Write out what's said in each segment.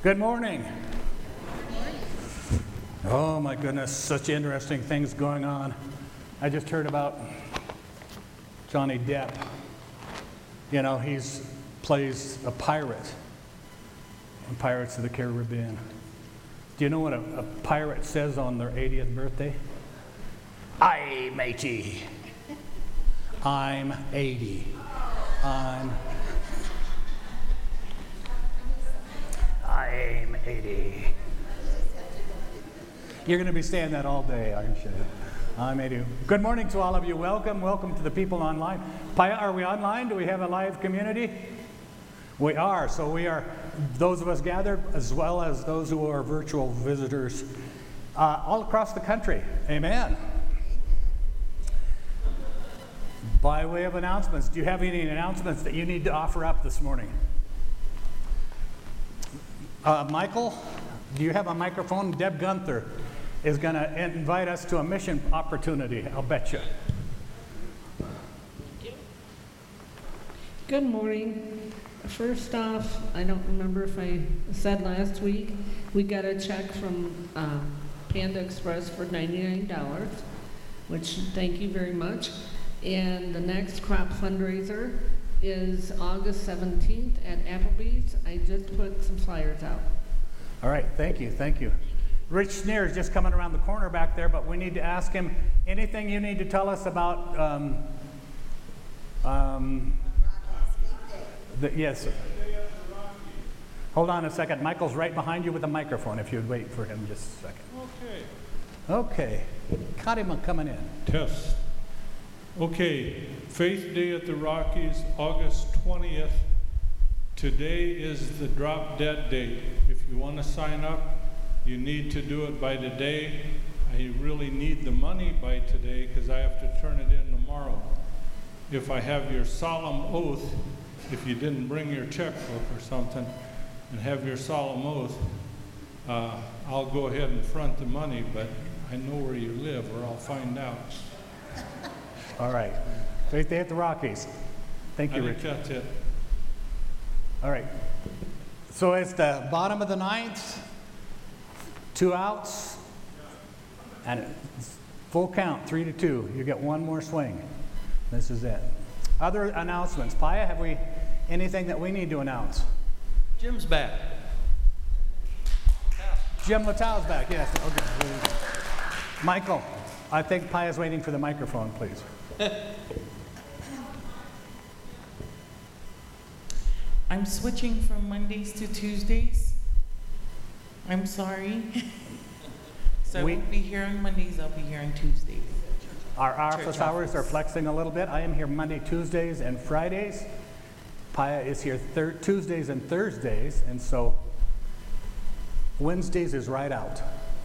Good morning. Oh my goodness, such interesting things going on. I just heard about Johnny Depp. You know, he plays a pirate in Pirates of the Caribbean. Do you know what a pirate says on their 80th birthday? Aye, matey. I'm 80. I'm 80. You're going to be saying that all day, aren't you? I'm 80. Good morning to all of you. Welcome to the people online. Paya, are we online? Do we have a live community? We are. So we are, those of us gathered, as well as those who are virtual visitors all across the country. Amen. By way of announcements, do you have any announcements that you need to offer up this morning? Michael, do you have a microphone? Deb Gunther is going to invite us to a mission opportunity, I'll bet you. Good morning. First off, I don't remember if I said last week, we got a check from Panda Express for $99, which thank you very much. And the next crop fundraiser is August 17th at Applebee's. I just put some flyers out. All right, thank you. Rich Sneer is just coming around the corner back there, but we need to ask him anything you need to tell us about. Yes. Hold on a second. Michael's right behind you with a microphone. If you'd wait for him just a second. Okay. Caught him coming in. Test. Okay, Faith Day at the Rockies, August 20th. Today is the drop dead date. If you want to sign up, you need to do it by today. I really need the money by today because I have to turn it in tomorrow. If I have your solemn oath, if you didn't bring your checkbook or something, and have your solemn oath, I'll go ahead and front the money, but I know where you live or I'll find out. All right. Faith Day at the Rockies. Thank you, Rich. I think that's it. All right. So it's the bottom of the ninth, 2 outs, and it's full count, 3-2. You get one more swing. This is it. Other announcements. Paya, have we anything that we need to announce? Jim's back. Jim Littau's back, yes. Okay. Michael, I think Paya's waiting for the microphone, please. I'm switching from Mondays to Tuesdays. I'm sorry. So I won't be here on Mondays, I'll be here on Tuesdays. Our office hours are flexing a little bit. I am here Monday, Tuesdays, and Fridays. Paya is here Tuesdays and Thursdays, and so Wednesdays is right out,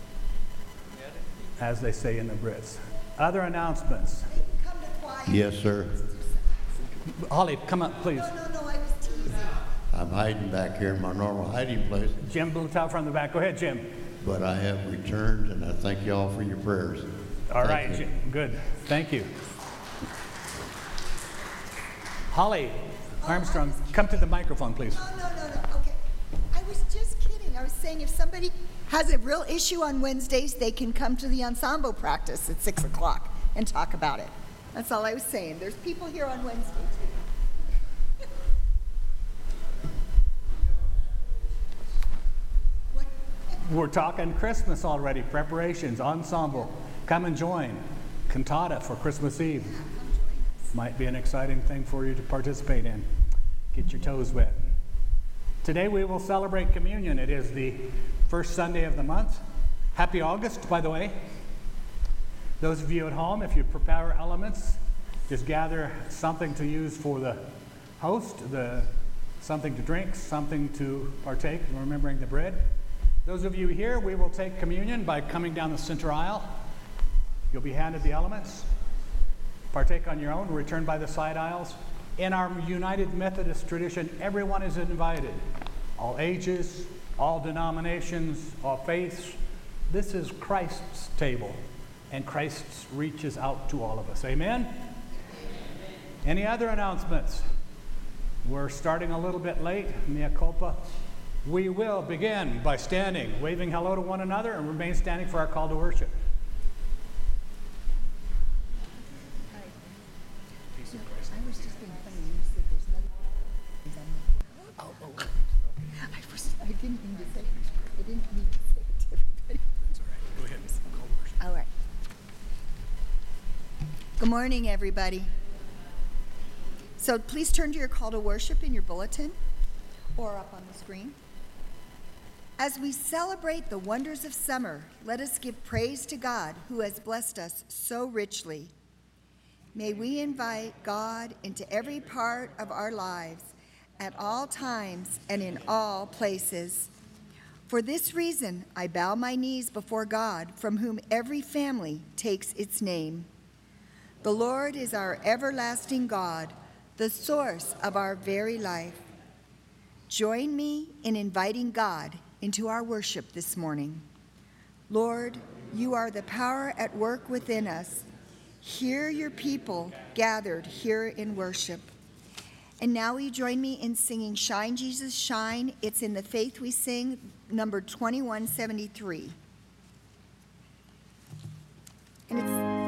as they say in the Brits. Other announcements? Yes, sir. Holly, come up, please. No, I was teasing. I'm hiding back here in my normal hiding place. Jim Littau from the back. Go ahead, Jim. But I have returned, and I thank you all for your prayers. All right, Jim. Good. Thank you. Holly Armstrong, come to the microphone, please. No. Okay. I was just kidding. I was saying if somebody has a real issue on Wednesdays, they can come to the ensemble practice at 6 o'clock and talk about it. That's all I was saying. There's people here on Wednesday, too. What? We're talking Christmas already, preparations, ensemble. Come and join. Cantata for Christmas Eve. Might be an exciting thing for you to participate in. Get your toes wet. Today we will celebrate communion. It is the first Sunday of the month. Happy August, by the way. Those of you at home, if you prepare elements, just gather something to use for the host, something to drink, something to partake, remembering the bread. Those of you here, we will take communion by coming down the center aisle. You'll be handed the elements. Partake on your own, return by the side aisles. In our United Methodist tradition, everyone is invited. All ages, all denominations, all faiths. This is Christ's table, and Christ reaches out to all of us. Amen? Any other announcements? We're starting a little bit late, mea culpa. We will begin by standing, waving hello to one another, and remain standing for our call to worship. I was just being funny. You said there's no. I didn't mean to say. I didn't mean to say it to everybody. That's all right. Go ahead. Call to worship. All right. Good morning, everybody. So please turn to your call to worship in your bulletin or up on the screen. As we celebrate the wonders of summer, let us give praise to God who has blessed us so richly. May we invite God into every part of our lives at all times and in all places. For this reason, I bow my knees before God, from whom every family takes its name. The Lord is our everlasting God, the source of our very life. Join me in inviting God into our worship this morning. Lord, you are the power at work within us. Hear your people gathered here in worship. And now will you join me in singing Shine, Jesus, Shine? It's in the Faith We Sing, number 2173. And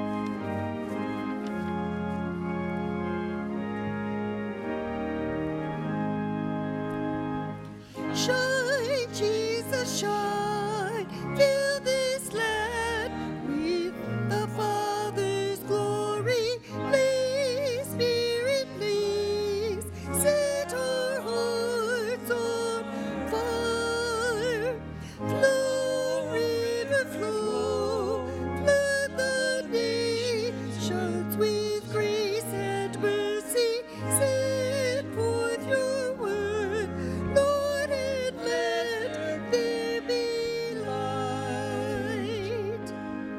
it's Shine, Jesus, shine, fill this land with the Father's glory. Please, Spirit, please, set our hearts on fire. Flow, river, flow, flood the nations with grace and mercy. Send forth your word, Lord, and let there be light.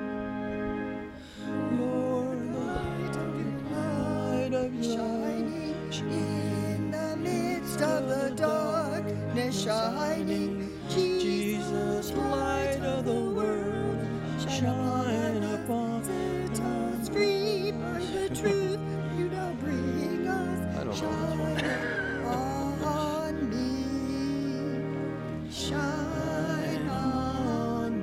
Lord, light of your shining in the midst of the darkness, shining. Jesus, light of the world, shine upon us. Free by the truth, you now bring us. Shine on me. Shine on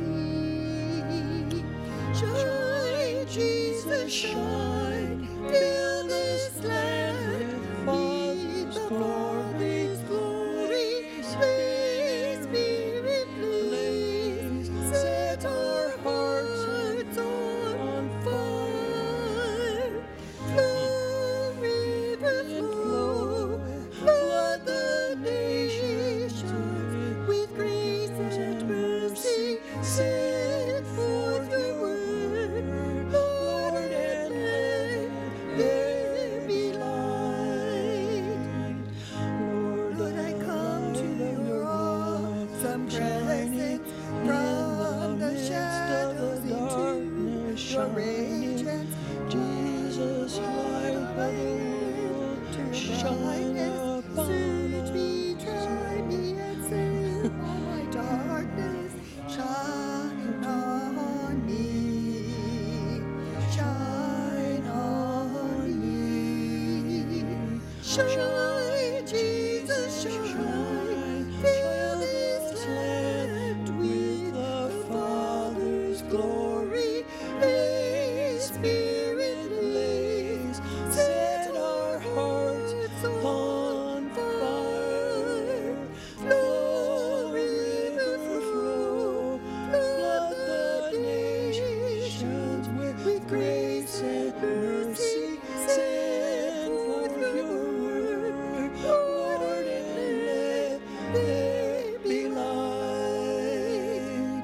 me. Shine, Jesus, shine. Fill this land with the Father's glory. Please, Spirit, please, set our hearts on fire. Flow, river, flow, flood the nations with grace and mercy. Send forth your word, Lord, and let there be light. Lord, I come to your awesome presence from the shadows into your radiance. Jesus, light of the world, shine upon us. Me, try me, and save all my darkness. Shine on me. Shine on me. Shine, Jesus, shine. Fill this land with the Father's glory. Please, Spirit, please, set our hearts on fire. Flow, river, flow, flood the nations with grace and mercy. Send forth your word, Lord, and let there be light.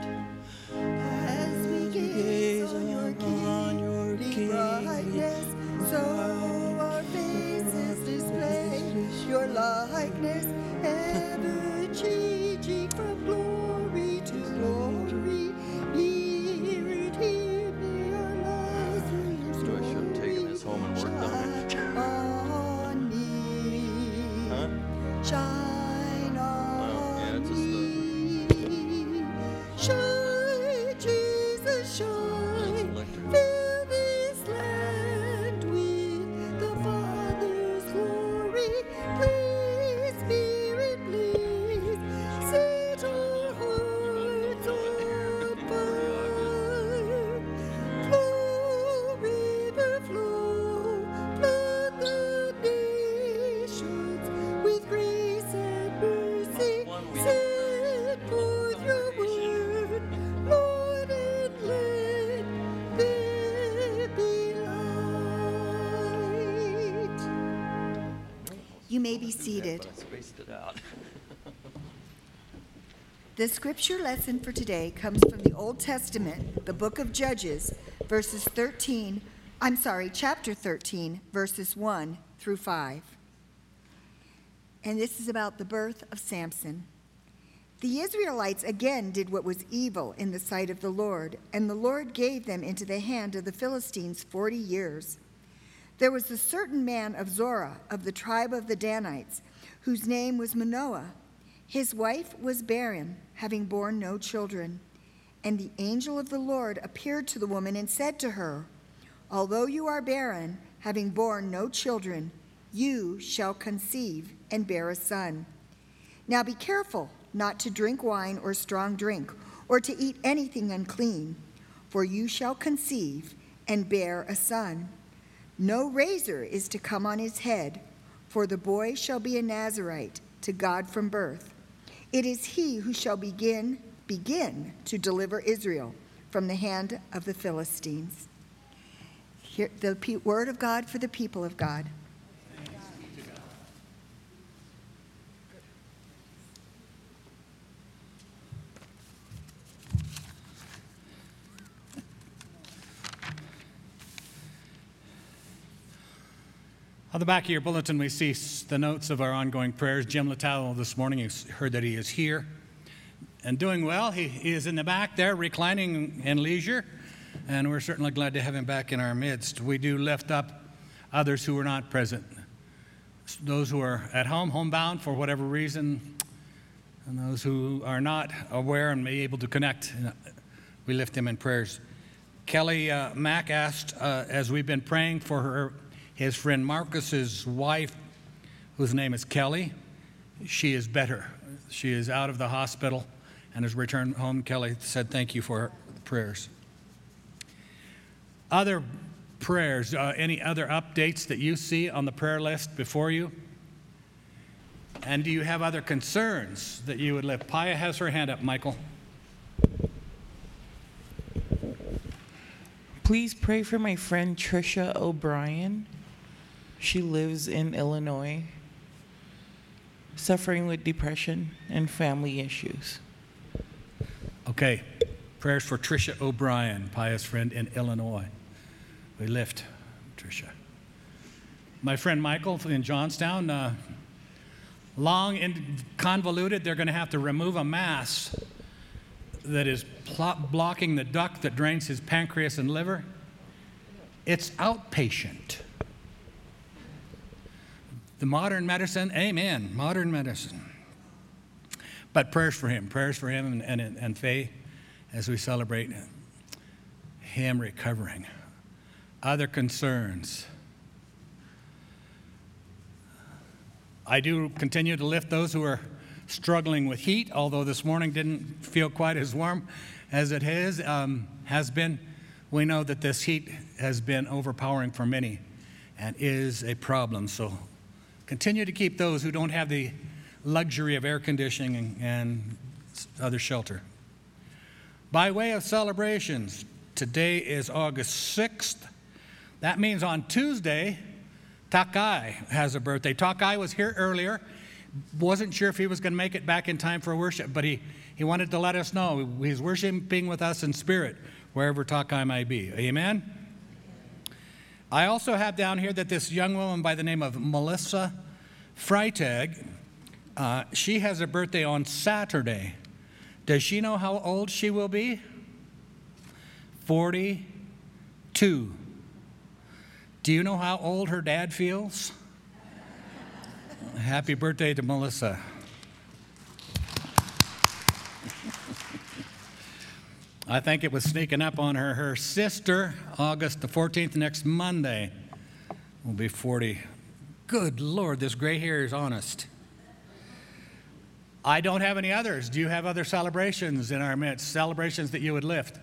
As we gaze on your kingly brightness, so our faces display your likeness, ever changing from glory to glory. Hear it, hear me, our lives in your story. I should have taken this home and worked on it. Shine on me. Huh? Shine on yeah, it's just me. Shine, Jesus, shine. electric. Fill this land with the Father's glory. Please, Spirit, You may be seated. But I spaced it out. The scripture lesson for today comes from the Old Testament, the book of Judges, chapter 13, verses 1 through 5. And this is about the birth of Samson. The Israelites again did what was evil in the sight of the Lord, and the Lord gave them into the hand of the Philistines 40 years. There was a certain man of Zorah, of the tribe of the Danites, whose name was Manoah. His wife was barren, having borne no children. And the angel of the Lord appeared to the woman and said to her, "Although you are barren, having borne no children, you shall conceive and bear a son. Now be careful not to drink wine or strong drink, or to eat anything unclean, for you shall conceive and bear a son. No razor is to come on his head, for the boy shall be a Nazirite to God from birth. It is he who shall begin to deliver Israel from the hand of the Philistines." Hear the word of God for the people of God. On the back of your bulletin, we see the notes of our ongoing prayers. Jim Littell this morning has heard that he is here and doing well. He is in the back there, reclining in leisure, and we're certainly glad to have him back in our midst. We do lift up others who are not present, those who are at home, homebound for whatever reason, and those who are not aware and may be able to connect. We lift them in prayers. Kelly Mack asked, as we've been praying for his friend Marcus's wife, whose name is Kelly. She is better. She is out of the hospital and has returned home. Kelly said thank you for her prayers. Other prayers, any other updates that you see on the prayer list before you? And do you have other concerns that you would lift? Paya has her hand up, Michael. Please pray for my friend Tricia O'Brien. She lives in Illinois, suffering with depression and family issues. Okay, prayers for Tricia O'Brien, Paya's friend in Illinois. We lift Tricia. My friend Michael in Johnstown, long and convoluted. They're going to have to remove a mass that is blocking the duct that drains his pancreas and liver. It's outpatient. The modern medicine, amen, modern medicine. But prayers for him and Faye as we celebrate him recovering. Other concerns. I do continue to lift those who are struggling with heat, although this morning didn't feel quite as warm as it has been. We know that this heat has been overpowering for many and is a problem. So continue to keep those who don't have the luxury of air conditioning and other shelter. By way of celebrations, today is August 6th. That means on Tuesday, Takai has a birthday. Takai was here earlier. Wasn't sure if he was going to make it back in time for worship, but he wanted to let us know he's worshiping with us in spirit, wherever Takai may be. Amen? I also have down here that this young woman by the name of Melissa Freitag, she has a birthday on Saturday. Does she know how old she will be? 42. Do you know how old her dad feels? Happy birthday to Melissa. I think it was sneaking up on her. Her sister, August the 14th, next Monday, will be 40. Good Lord, this gray hair is honest. I don't have any others. Do you have other celebrations in our midst? Celebrations that you would lift?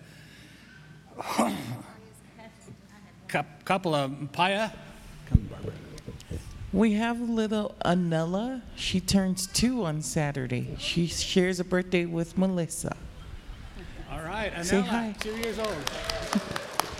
Couple of Paya. Come, Barbara. We have little Anella. She turns 2 on Saturday. She shares a birthday with Melissa. All right, Anella, Say hi. 2 years old.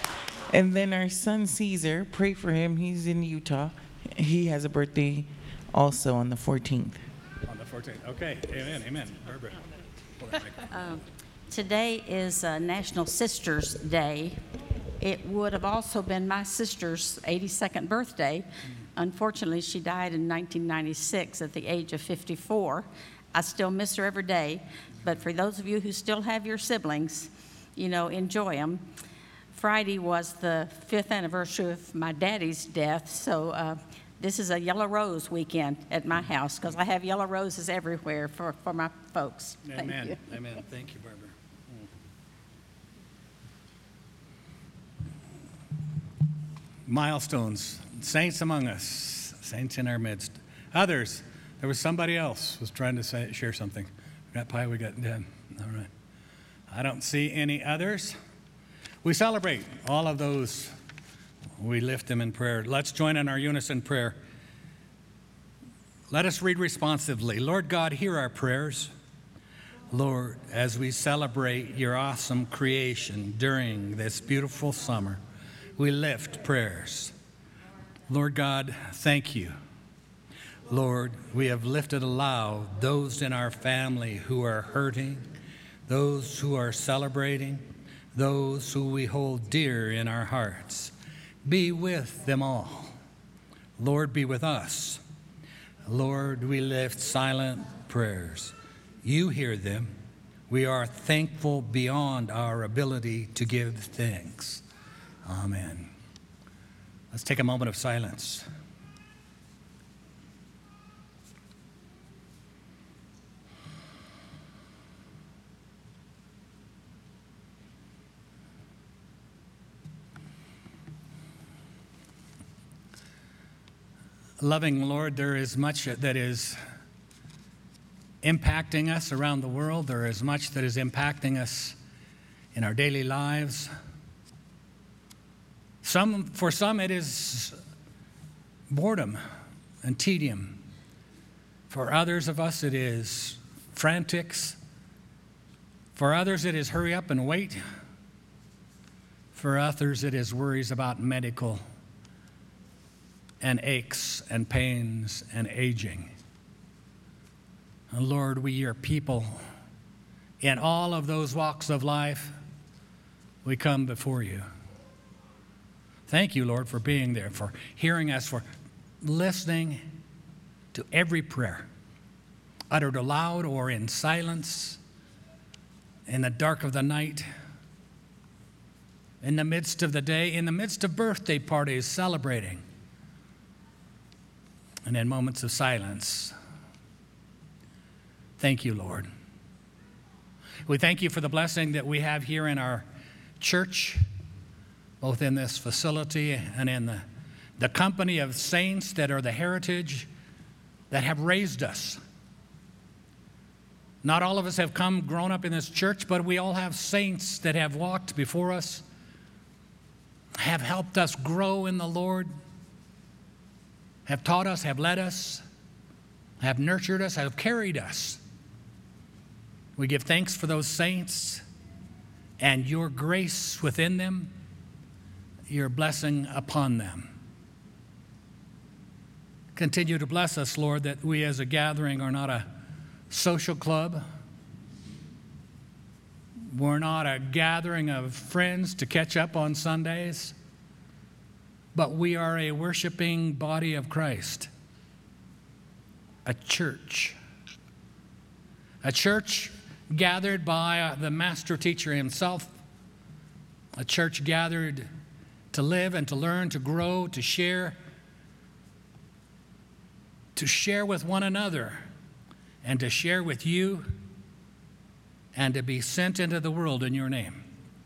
And then our son Caesar, pray for him. He's in Utah. He has a birthday also on the 14th. On the 14th. Okay, amen, amen. Barbara. Pull that microphone. Today is National Sisters Day. It would have also been my sister's 82nd birthday. Unfortunately, she died in 1996 at the age of 54. I still miss her every day, but for those of you who still have your siblings, you know, enjoy them. Friday was the 5th anniversary of my daddy's death, so this is a yellow rose weekend at my house because I have yellow roses everywhere for my folks. Amen, Thank you. amen. Thank you, Barbara. Milestones, saints among us, saints in our midst. Others, there was somebody else was trying to share something. We got pie, we got Dan. All right. I don't see any others. We celebrate all of those. We lift them in prayer. Let's join in our unison prayer. Let us read responsively. Lord God, hear our prayers. Lord, as we celebrate your awesome creation during this beautiful summer, we lift prayers. Lord God, thank you. Lord, we have lifted aloud those in our family who are hurting, those who are celebrating, those who we hold dear in our hearts. Be with them all. Lord, be with us. Lord, we lift silent prayers. You hear them. We are thankful beyond our ability to give thanks. Amen. Let's take a moment of silence. Loving Lord, there is much that is impacting us around the world. There is much that is impacting us in our daily lives. For some, it is boredom and tedium. For others of us, it is frantics. For others, it is hurry up and wait. For others, it is worries about medical and aches and pains and aging. And Lord, we, your people, in all of those walks of life, we come before you. Thank you, Lord, for being there, for hearing us, for listening to every prayer, uttered aloud or in silence, in the dark of the night, in the midst of the day, in the midst of birthday parties celebrating, and in moments of silence. Thank you, Lord. We thank you for the blessing that we have here in our church, both in this facility and in the company of saints that are the heritage that have raised us. Not all of us have grown up in this church, but we all have saints that have walked before us, have helped us grow in the Lord, have taught us, have led us, have nurtured us, have carried us. We give thanks for those saints and your grace within them, your blessing upon them. Continue to bless us, Lord, that we as a gathering are not a social club. We're not a gathering of friends to catch up on Sundays, but we are a worshiping body of Christ, a church gathered by the master teacher himself, a church gathered to live and to learn, to grow, to share with one another, and to share with you, and to be sent into the world in your name.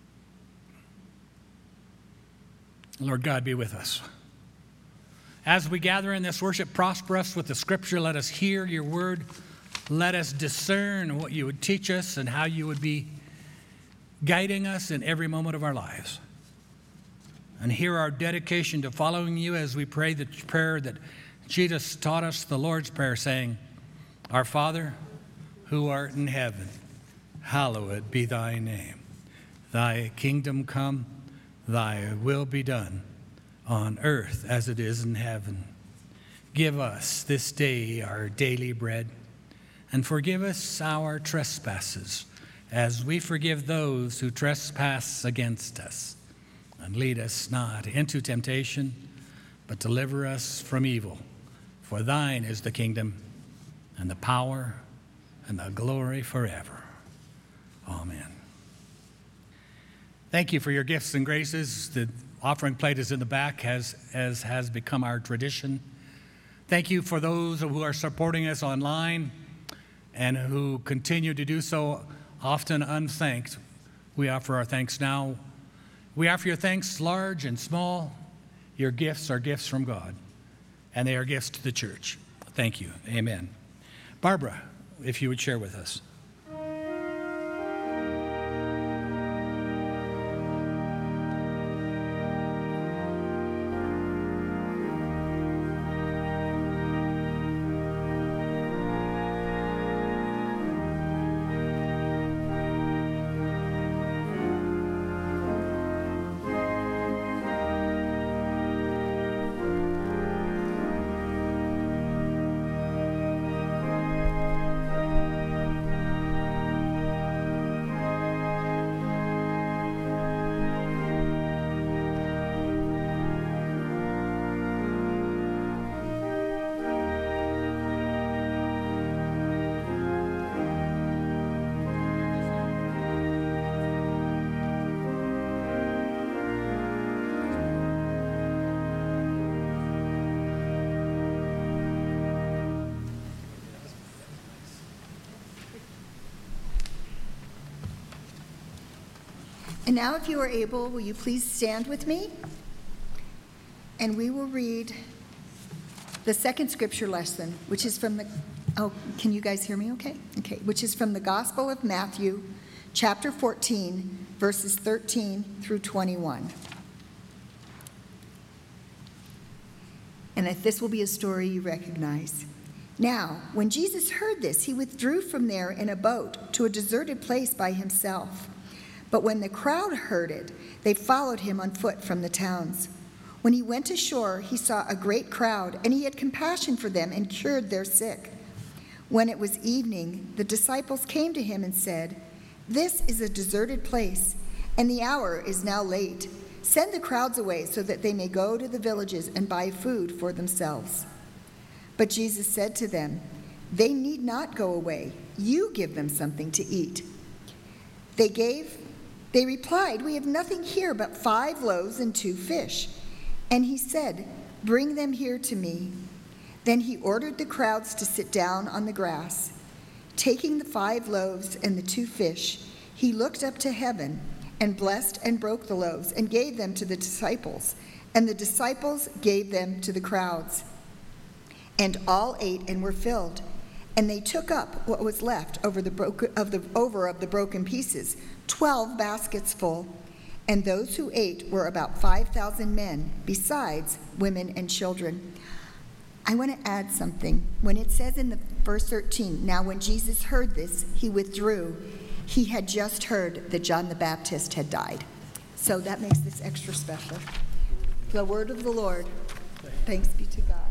Lord God, be with us. As we gather in this worship, prosper us with the scripture. Let us hear your word. Let us discern what you would teach us and how you would be guiding us in every moment of our lives. And hear our dedication to following you as we pray the prayer that Jesus taught us, the Lord's Prayer, saying, Our Father, who art in heaven, hallowed be thy name. Thy kingdom come, thy will be done, on earth as it is in heaven. Give us this day our daily bread, and forgive us our trespasses, as we forgive those who trespass against us. And lead us not into temptation, but deliver us from evil. For thine is the kingdom, and the power, and the glory forever. Amen. Thank you for your gifts and graces. The offering plate is in the back, as has become our tradition. Thank you for those who are supporting us online and who continue to do so, often unthanked. We offer our thanks now. We offer your thanks, large and small. Your gifts are gifts from God, and they are gifts to the church. Thank you. Amen. Barbara, if you would share with us. And now, if you are able, will you please stand with me? And we will read the second scripture lesson, which is from the, can you guys hear me okay? Okay, which is from the Gospel of Matthew, chapter 14, verses 13 through 21. And if this will be a story you recognize. Now, when Jesus heard this, he withdrew from there in a boat to a deserted place by himself. But when the crowd heard it, they followed him on foot from the towns. When he went ashore, he saw a great crowd, and he had compassion for them and cured their sick. When it was evening, the disciples came to him and said, "This is a deserted place, and the hour is now late. Send the crowds away so that they may go to the villages and buy food for themselves." But Jesus said to them, "They need not go away. You give them something to eat." They replied, "We have nothing here but 5 loaves and 2 fish." And he said, "Bring them here to me." Then he ordered the crowds to sit down on the grass. Taking the 5 loaves and the 2 fish, he looked up to heaven and blessed and broke the loaves and gave them to the disciples, and the disciples gave them to the crowds. And all ate and were filled. And they took up what was left over of the broken pieces, 12 baskets full. And those who ate were about 5,000 men, besides women and children. I want to add something. When it says in the verse 13, now when Jesus heard this, he withdrew. He had just heard that John the Baptist had died. So that makes this extra special. The word of the Lord. Thanks be to God.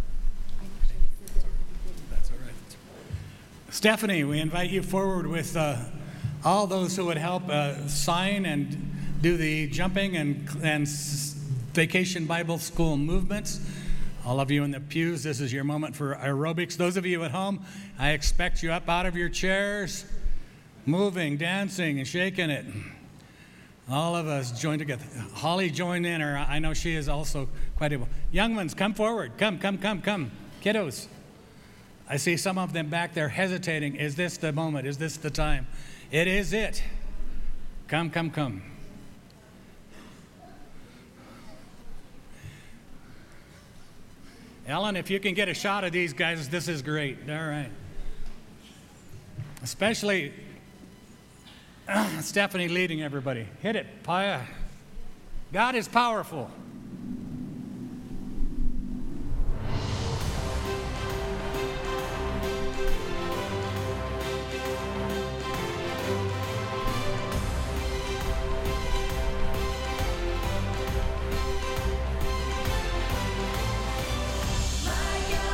Stephanie, we invite you forward with all those who would help sign and do the jumping and Vacation Bible School movements. All of you in the pews, this is your moment for aerobics. Those of you at home, I expect you up out of your chairs, moving, dancing, and shaking it. All of us join together. Holly joined in, or I know she is also quite able. Young ones, come forward. Come. Kiddos. I see some of them back there hesitating. Is this the moment? Is this the time? It is it. Come. Ellen, if you can get a shot of these guys, this is great. All right. Especially Stephanie leading everybody. Hit it, Paya. God is powerful. My God.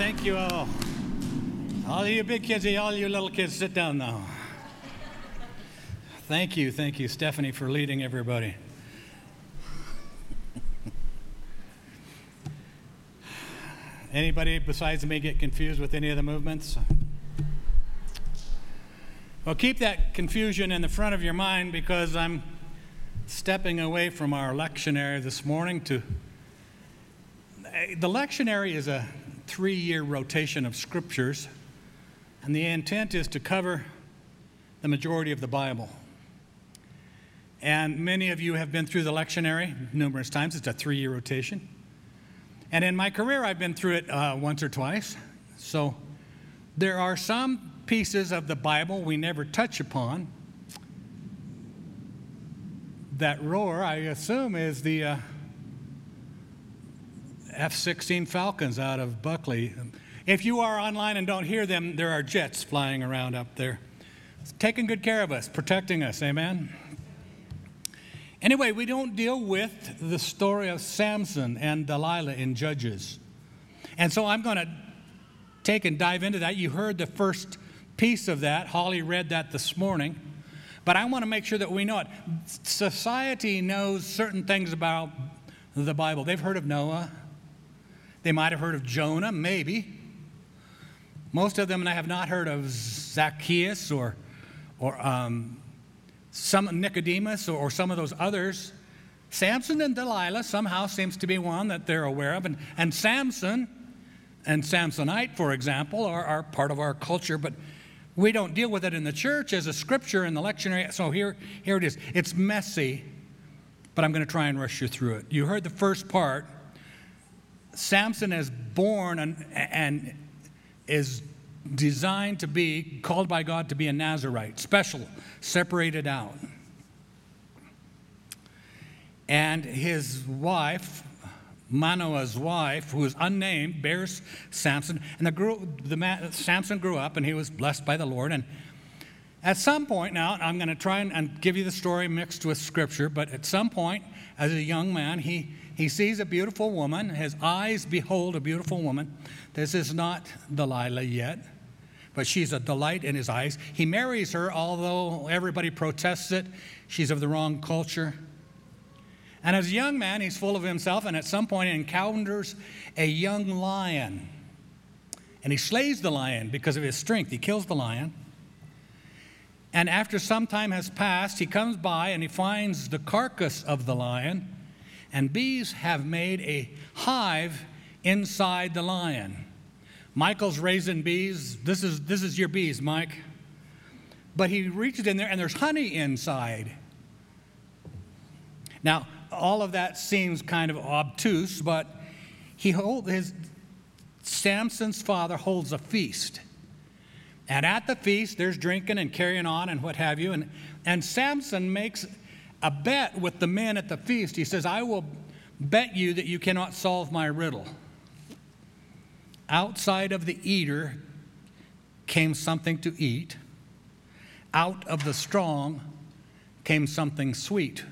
Thank you all. All you big kids, all you little kids, sit down now. Thank you, Stephanie, for leading everybody. Anybody besides me get confused with any of the movements? Well, keep that confusion in the front of your mind, because I'm stepping away from our lectionary this morning to... The lectionary is a 3-year rotation of scriptures, and the intent is to cover the majority of the Bible. And many of you have been through the lectionary numerous times. It's a 3-year rotation. And in my career, I've been through it once or twice. So there are some pieces of the Bible we never touch upon. That roar, I assume, is the F-16 Falcons out of Buckley. If you are online and don't hear them, there are jets flying around up there, taking good care of us, protecting us. Amen? Anyway, we don't deal with the story of Samson and Delilah in Judges. And so I'm going to take and dive into that. You heard the first piece of that. Holly read that this morning. But I want to make sure that we know it. Society knows certain things about the Bible. They've heard of Noah. They might have heard of Jonah, maybe. Most of them have not heard of Zacchaeus or some Nicodemus or some of those others. Samson and Delilah somehow seems to be one that they're aware of. And Samson and Samsonite, for example, are part of our culture, but we don't deal with it in the church as a scripture in the lectionary. So here it is. It's messy, but I'm going to try and rush you through it. You heard the first part. Samson is born and is designed to be, called by God to be a Nazirite, special, separated out. And his wife, Manoah's wife, who is unnamed, bears Samson. And Samson grew up, and he was blessed by the Lord. And at some point, now, I'm going to try and give you the story mixed with Scripture, but at some point, as a young man, he sees a beautiful woman. His eyes behold a beautiful woman. This is not Delilah yet, but she's a delight in his eyes. He marries her, although everybody protests it. She's of the wrong culture. And as a young man, he's full of himself, and at some point he encounters a young lion. And he slays the lion because of his strength. He kills the lion. And after some time has passed, he comes by and he finds the carcass of the lion, and bees have made a hive inside the lion. Michael's raising bees. This is your bees, Mike. But he reaches in there, and there's honey inside. Now, all of that seems kind of obtuse, but Samson's father holds a feast. And at the feast, there's drinking and carrying on and what have you. And Samson makes a bet with the men at the feast. He says, I will bet you that you cannot solve my riddle. Outside of the eater came something to eat. Out of the strong came something sweet.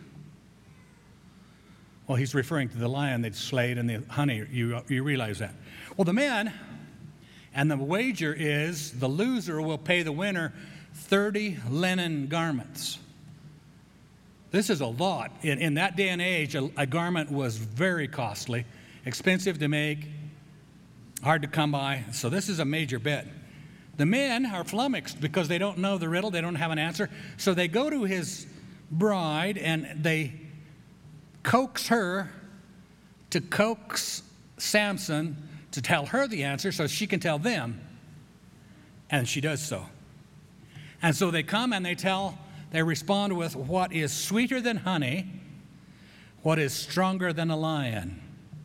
Well, he's referring to the lion they'd slayed and the honey. You realize that. Well, the men, and the wager is the loser will pay the winner 30 linen garments. This is a lot. In that day and age, a garment was very costly, expensive to make, hard to come by. So this is a major bet. The men are flummoxed because they don't know the riddle. They don't have an answer. So they go to his bride and they coax her to coax Samson to tell her the answer so she can tell them. And she does so. And so they come and they respond with what is sweeter than honey, what is stronger than a lion.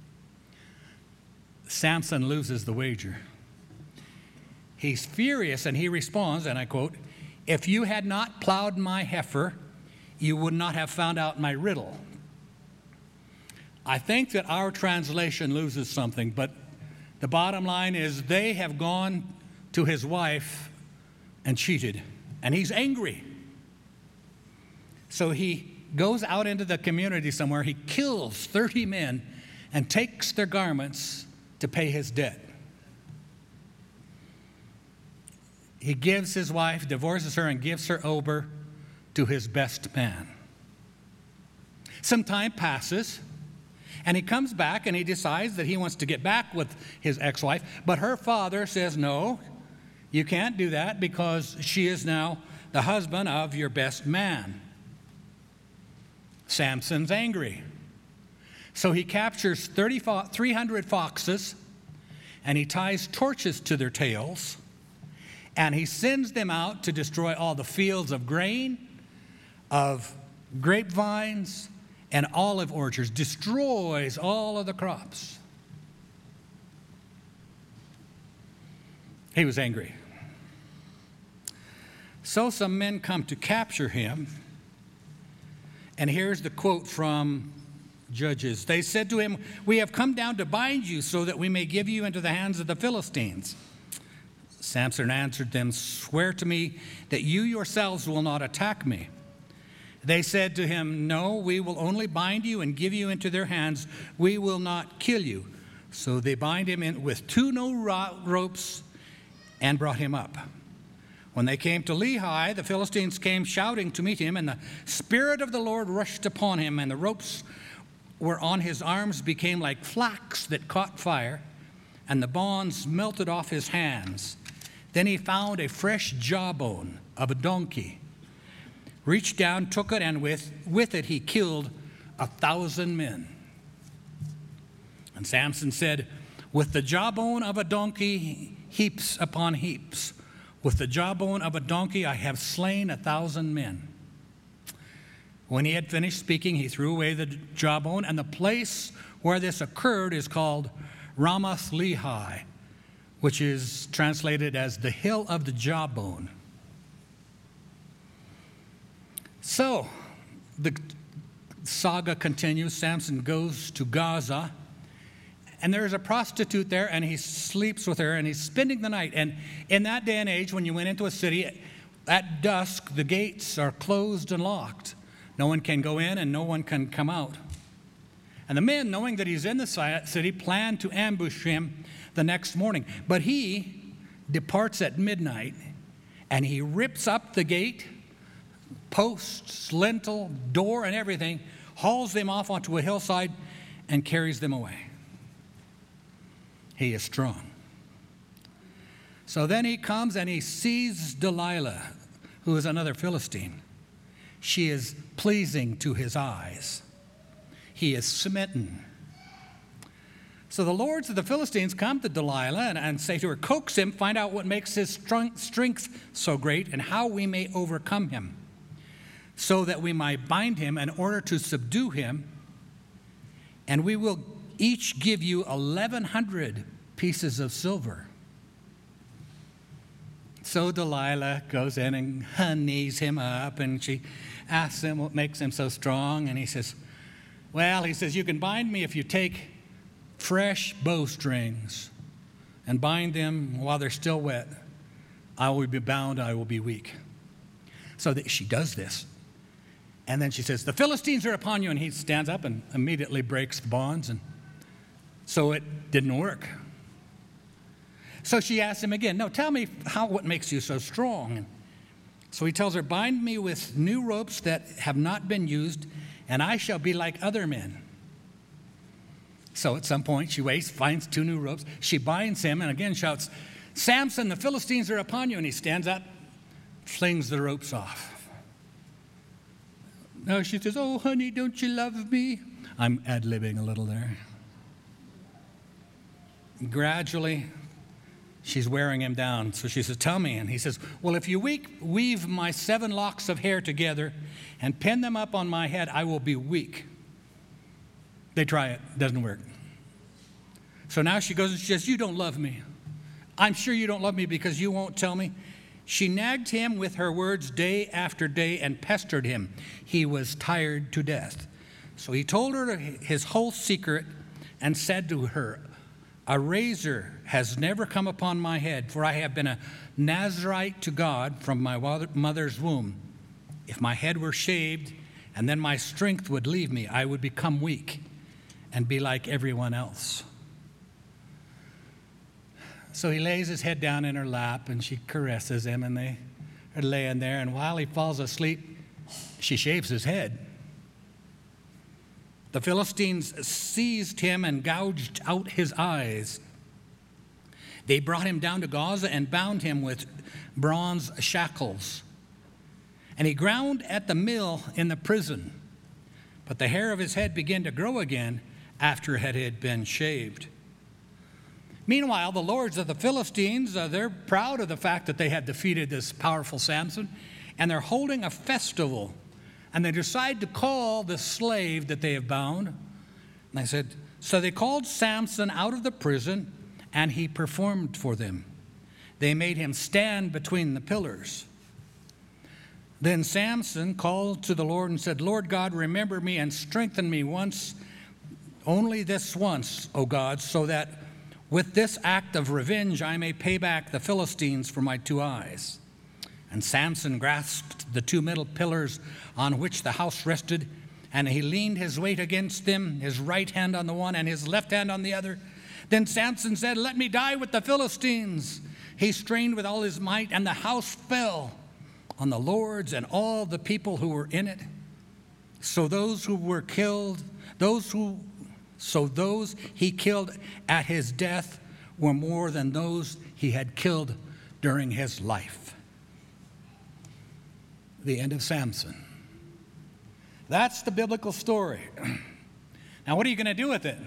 Samson loses the wager. He's furious and he responds, and I quote, "If you had not plowed my heifer, you would not have found out my riddle." I think that our translation loses something, but the bottom line is they have gone to his wife and cheated, and he's angry. So he goes out into the community somewhere. He kills 30 men and takes their garments to pay his debt. he gives his wife, divorces her, and gives her over to his best man. Some time passes, and he comes back and he decides that he wants to get back with his ex-wife, but her father says, no, you can't do that because she is now the husband of your best man. Samson's angry. So he captures 300 foxes, and he ties torches to their tails, and he sends them out to destroy all the fields of grain, of grapevines, and olive orchards, destroys all of the crops. He was angry. So some men come to capture him, and here's the quote from Judges. They said to him, "We have come down to bind you so that we may give you into the hands of the Philistines." Samson answered them, "Swear to me that you yourselves will not attack me." They said to him, "No, we will only bind you and give you into their hands. We will not kill you." So they bind him in with 2 new ropes and brought him up. When they came to Lehi, the Philistines came shouting to meet him, and the Spirit of the Lord rushed upon him, and the ropes were on his arms became like flax that caught fire, and the bonds melted off his hands. Then he found a fresh jawbone of a donkey, reached down, took it, and with it he killed 1,000 men. And Samson said, "With the jawbone of a donkey, heaps upon heaps. With the jawbone of a donkey, I have slain 1,000 men." When he had finished speaking, he threw away the jawbone, and the place where this occurred is called Ramath Lehi, which is translated as the hill of the jawbone. So the saga continues. Samson goes to Gaza, and there's a prostitute there, and he sleeps with her, and he's spending the night. And in that day and age, when you went into a city, at dusk, the gates are closed and locked. No one can go in, and no one can come out. And the men, knowing that he's in the city, plan to ambush him the next morning. But he departs at midnight, and he rips up the gate, posts, lintel, door, and everything, hauls them off onto a hillside, and carries them away. He is strong. So then he comes and he sees Delilah, who is another Philistine. She is pleasing to his eyes. He is smitten. So the lords of the Philistines come to Delilah and say to her, "Coax him, find out what makes his strength so great and how we may overcome him, so that we might bind him in order to subdue him, and we will each give you 1,100 pieces of silver." So Delilah goes in and honeys him up, and she asks him what makes him so strong. And he says, you can bind me if you take fresh bowstrings and bind them while they're still wet. I will be bound, I will be weak. So she does this. And then she says, "The Philistines are upon you." And he stands up and immediately breaks the bonds. And so it didn't work. So she asks him again, "No, tell me what makes you so strong?" And so he tells her, "Bind me with new ropes that have not been used, and I shall be like other men." So at some point she waits, finds 2 new ropes. She binds him and again shouts, "Samson, the Philistines are upon you." And he stands up, flings the ropes off. Now she says, "Oh, honey, don't you love me?" I'm ad-libbing a little there. Gradually, she's wearing him down. So she says, "Tell me." And he says, "Well, if you weave my 7 locks of hair together and pin them up on my head, I will be weak." They try it. Doesn't work. So now she goes and she says, "You don't love me. I'm sure you don't love me because you won't tell me." She nagged him with her words day after day and pestered him. He was tired to death. So he told her his whole secret and said to her, "A razor has never come upon my head, for I have been a Nazirite to God from my mother's womb. If my head were shaved and then my strength would leave me, I would become weak and be like everyone else." So he lays his head down in her lap, and she caresses him, and they are laying there. And while he falls asleep, she shaves his head. The Philistines seized him and gouged out his eyes. They brought him down to Gaza and bound him with bronze shackles. And he ground at the mill in the prison. But the hair of his head began to grow again after it had been shaved. Meanwhile, the lords of the Philistines, they're proud of the fact that they had defeated this powerful Samson, and they're holding a festival. And they decide to call the slave that they have bound. And they said, so they called Samson out of the prison, and he performed for them. They made him stand between the pillars. Then Samson called to the Lord and said, Lord God, remember me and strengthen me only this once, O God, so that with this act of revenge I may pay back the Philistines for my 2 eyes. And Samson grasped the 2 middle pillars on which the house rested, and he leaned his weight against them, his right hand on the one and his left hand on the other. Then Samson said, let me die with the Philistines. He strained with all his might, and the house fell on the lords and all the people who were in it. So those he killed at his death were more than those he had killed during his life. The end of Samson. That's the biblical story. Now, what are you going to do with it?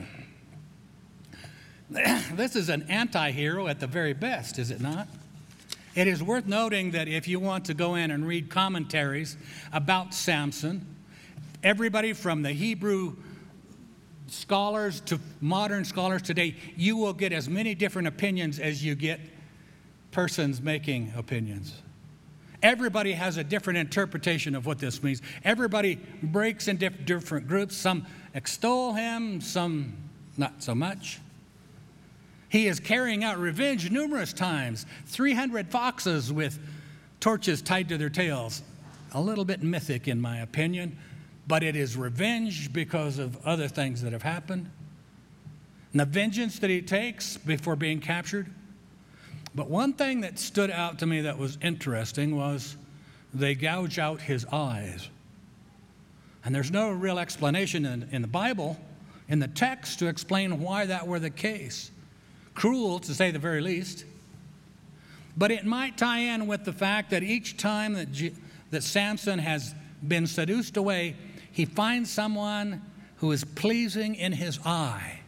This is an anti-hero at the very best, is it not? It is worth noting that if you want to go in and read commentaries about Samson, everybody from the Hebrew scholars to modern scholars today, you will get as many different opinions as you get persons making opinions. Everybody has a different interpretation of what this means. Everybody breaks in different groups. Some extol him, some not so much. He is carrying out revenge numerous times. 300 foxes with torches tied to their tails. A little bit mythic in my opinion, but it is revenge because of other things that have happened. And the vengeance that he takes before being captured. But one thing that stood out to me that was interesting was they gouge out his eyes. And there's no real explanation in the Bible, in the text, to explain why that were the case. Cruel, to say the very least. But it might tie in with the fact that each time that Samson has been seduced away, he finds someone who is pleasing in his eye.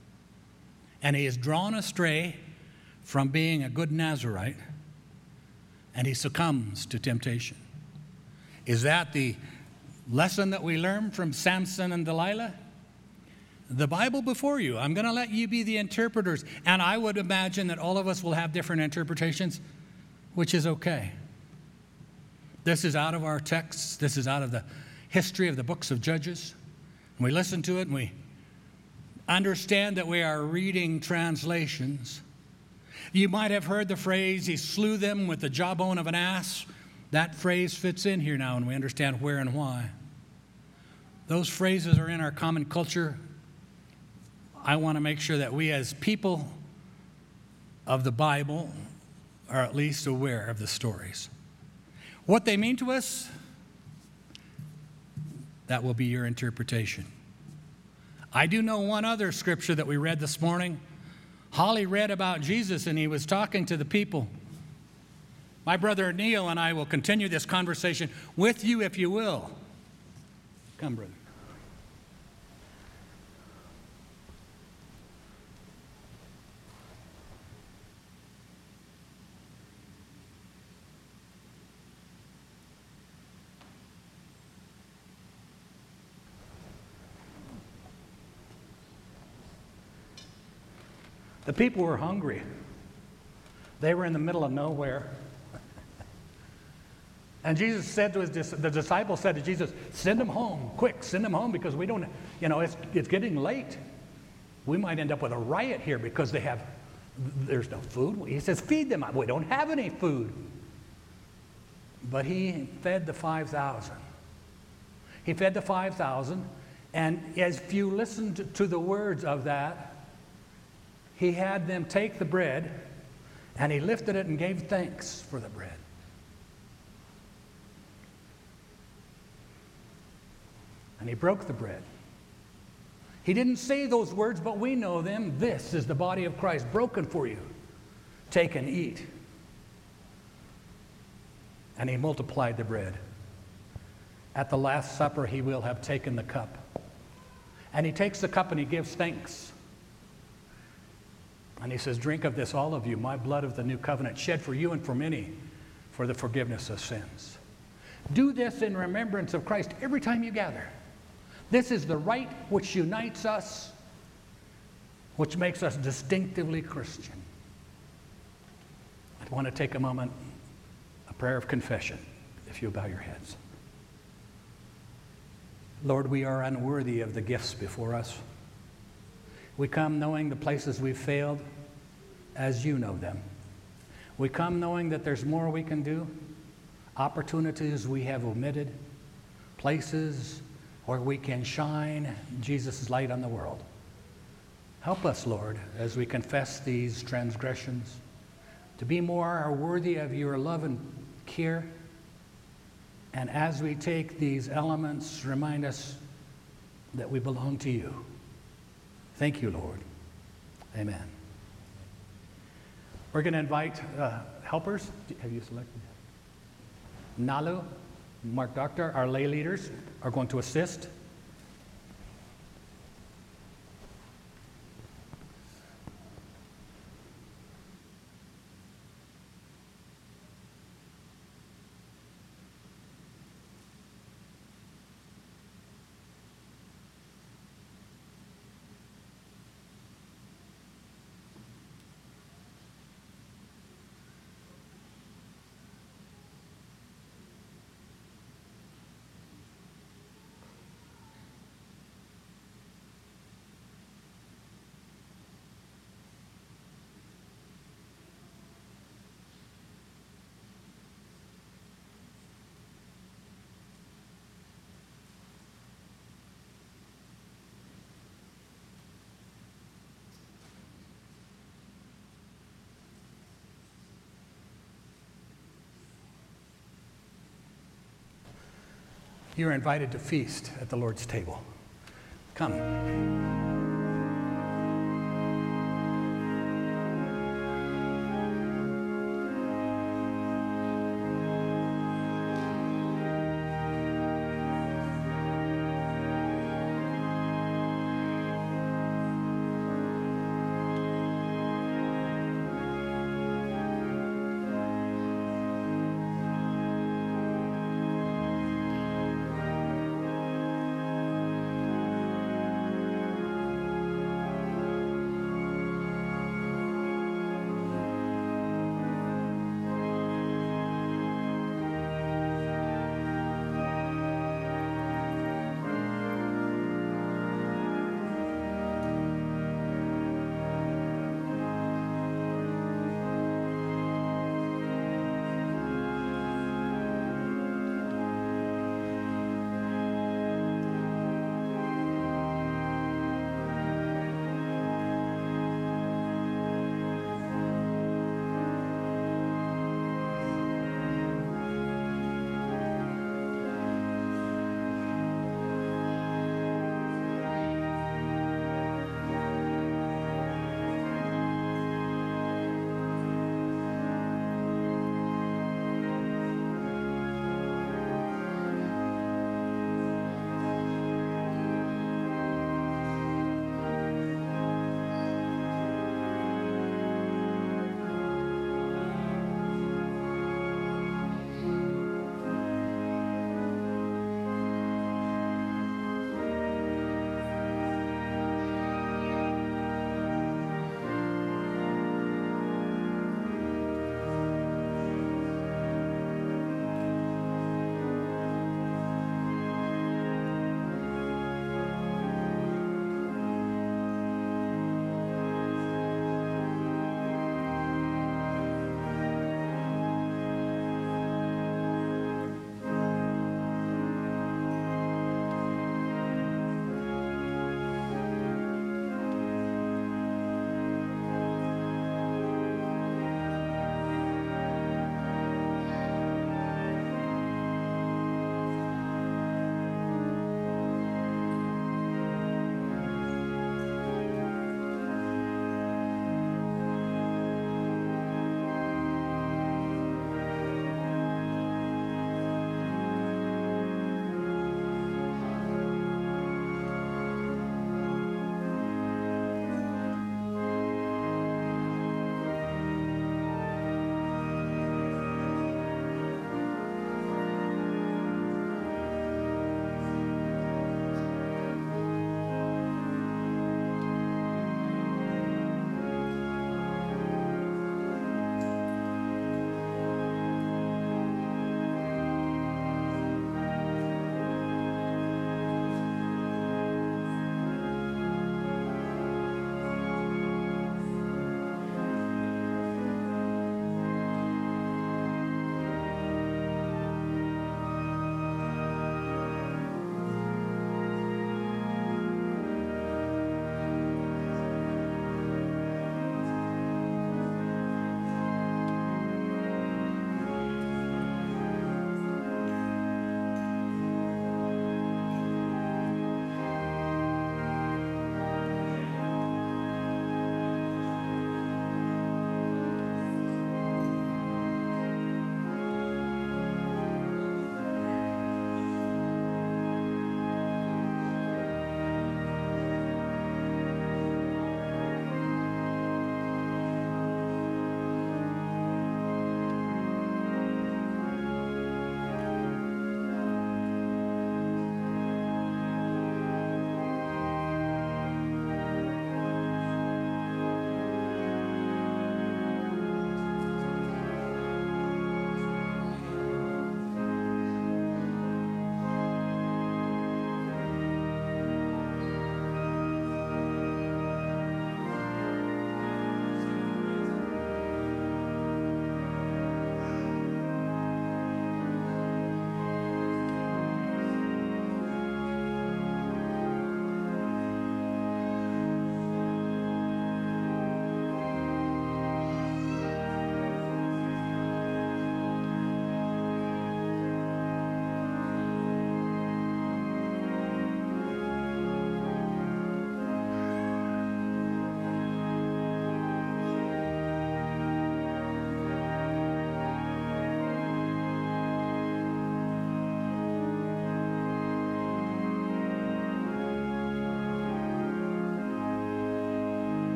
And he is drawn astray from being a good Nazarite, and he succumbs to temptation. Is that the lesson that we learn from Samson and Delilah? The Bible before you. I'm going to let you be the interpreters, and I would imagine that all of us will have different interpretations, which is okay. This is out of our texts. This is out of the history of the books of Judges. And we listen to it, and we understand that we are reading translations. You might have heard the phrase, he slew them with the jawbone of an ass. That phrase fits in here now, and we understand where and why. Those phrases are in our common culture. I want to make sure that we as people of the Bible are at least aware of the stories. What they mean to us, that will be your interpretation. I do know one other scripture that we read this morning. Holly read about Jesus, and he was talking to the people. My brother Neil and I will continue this conversation with you, if you will. Come, brother. The people were hungry. They were in the middle of nowhere. And Jesus said to the disciples said to Jesus, send them home, quick, send them home, because we don't, it's getting late. We might end up with a riot here because there's no food. He says, feed them. We don't have any food. But he fed the 5,000. He fed the 5,000, and as you listened to the words of that, he had them take the bread, And he lifted it and gave thanks for the bread. And he broke the bread. He didn't say those words, but we know them. This is the body of Christ broken for you. Take and eat. And he multiplied the bread. At the Last Supper, he will have taken the cup. And he takes the cup and he gives thanks. And he says, drink of this, all of you, my blood of the new covenant, shed for you and for many for the forgiveness of sins. Do this in remembrance of Christ every time you gather. This is the rite which unites us, which makes us distinctively Christian. I want to take a moment, a prayer of confession, if you'll bow your heads. Lord, we are unworthy of the gifts before us. We come knowing the places we've failed as you know them. We come knowing that there's more we can do, opportunities we have omitted, places where we can shine Jesus' light on the world. Help us, Lord, as we confess these transgressions, to be more worthy of your love and care. And as we take these elements, remind us that we belong to you. Thank you, Lord. Amen. We're going to invite helpers. Have you selected? Nalu, Mark Doctor, our lay leaders, are going to assist. You're invited to feast at the Lord's table. Come.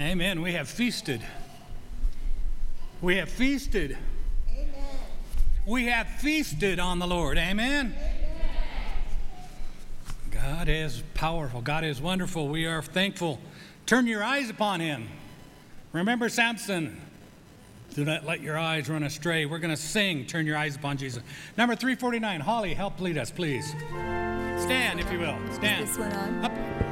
Amen. We have feasted. We have feasted. Amen. We have feasted on the Lord. Amen. God is powerful. God is wonderful. We are thankful. Turn your eyes upon him. Remember Samson. Do not let your eyes run astray. We're going to sing, Turn Your Eyes Upon Jesus. Number 349. Holly, help lead us, please. Stand, if you will. Stand. Is this one on? Up.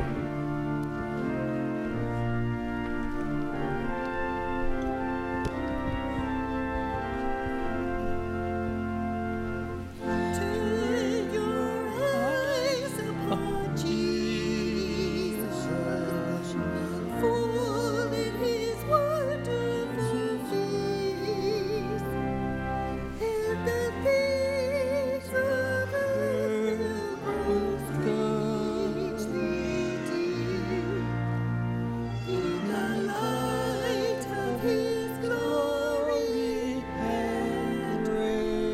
Turn your eyes upon Jesus, full in his wonderful face, and the things of earth will grow strangely dim in the light of his glory and grace.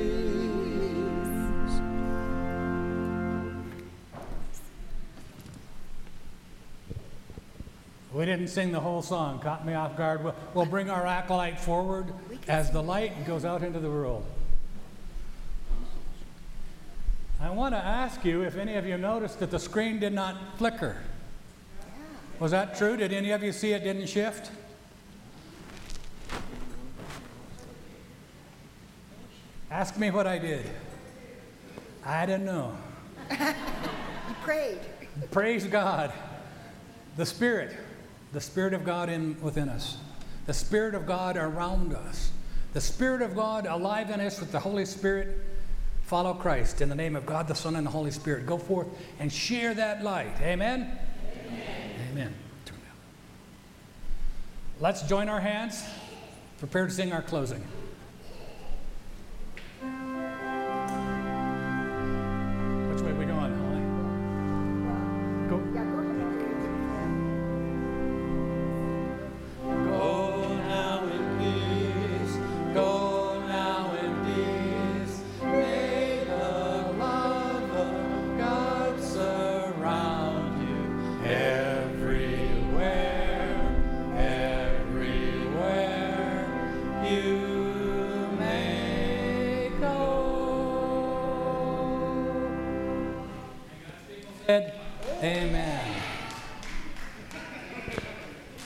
We didn't sing the whole song. Caught me off guard. We'll bring our acolyte forward as the light goes out into the world. I want to ask you if any of you noticed that the screen did not flicker. Was that true? Did any of you see it didn't shift? Ask me what I did. I don't know. You prayed. Praise God. The Spirit of God within us, the Spirit of God around us, the Spirit of God alive in us with the Holy Spirit. Follow Christ in the name of God, the Son, and the Holy Spirit. Go forth and share that light. Amen? Amen. Amen. Let's join our hands. Prepare to sing our closing. Which way are we going, Holly? Go. Yeah, go ahead. Go now in peace, go now in peace. May the love of God surround you everywhere, everywhere you may go. Said, amen.